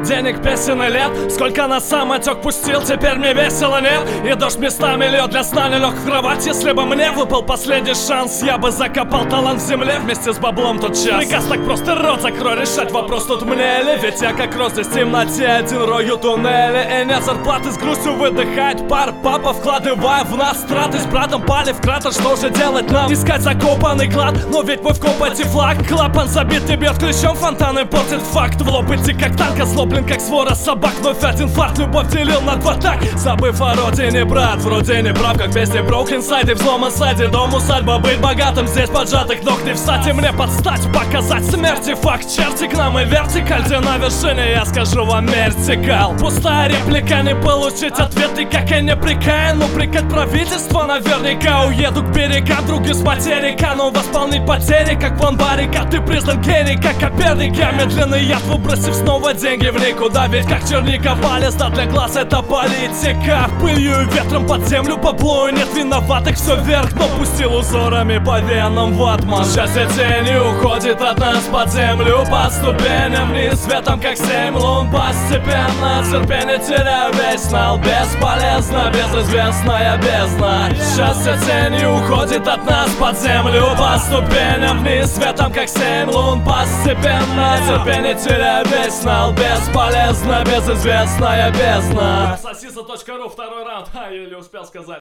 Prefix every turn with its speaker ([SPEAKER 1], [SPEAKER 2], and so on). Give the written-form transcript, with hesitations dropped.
[SPEAKER 1] денег, песен и лет. Сколько на самотек пустил, теперь мне весело, нет. И дождь местами льет, для сна не лег в кровать. Если бы мне выпал последний шанс, я бы закопал талант в земле вместе с баблом тот час. Приказ так просто рот закрой, решать вопрос тут мне ли. Ведь я как рост здесь в темноте, один рою туннели. И нет зарплаты, с грустью выдыхает пар. Папа, вкладывая в нас траты, с братом пали в кратер. Что же делать нам? Искать закопанный клад, но ведь мы в копоте флаг. Клапан забит, не бьет ключом, фонтаны портит факт. В лоб идти как танк, озлоблен как свора собак. Вновь один фарт, любовь делил на два так. Забыв о родине, брат, вроде не прав, как песни Broken Side и взломан сайде. Дом, усадьба, быть богатым, здесь поджатых ног не встать. И мне подстать, показать смерти факт. Черти к нам и вертикаль, где на вершине я скажу вам вертикал. Пустая реплика, не получить ответ никак я не прикаян. Упрекать правительство наверняка. Уеду к берегам, други с материка. Но восполнить потери, как план барика. Ты признан гений, как Коперник. Я медленный яд, выбросив снова деньги в никуда. Ведь как черника полезна для глаз это политика. Пылью и ветром под землю поплою. Нет виноватых, все вверх, но пустил узорами по венам ватман. Счастье тенью уходит от нас под землю, под ступеням вниз, светом как 7 лун. Постепенно терпение теряю весь нал. Бесполезно, безызвестная бездна. Счастье тенью уходит от нас под землю, по ступеням вниз, светом как 7 лун. Постепенно терпение теряю весь нал. Бесполезно, безызвестная бездна. Сосиса.ру, второй раунд, еле успел сказать.